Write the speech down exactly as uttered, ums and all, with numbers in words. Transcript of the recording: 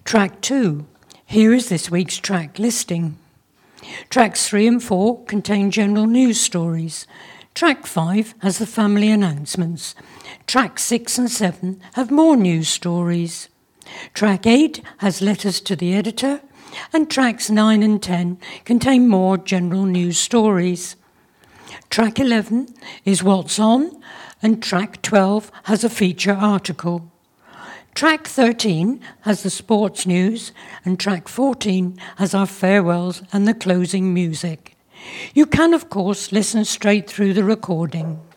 Track two. Here is this week's track listing. Tracks three and four contain general news stories. Track five has the family announcements. Track six and seven have more news stories. Track eight has letters to the editor, and tracks nine and ten contain more general news stories. Track eleven is What's On, and track twelve has a feature article. Track thirteen has the sports news, and track fourteen has our farewells and the closing music. You can, of course, listen straight through the recording.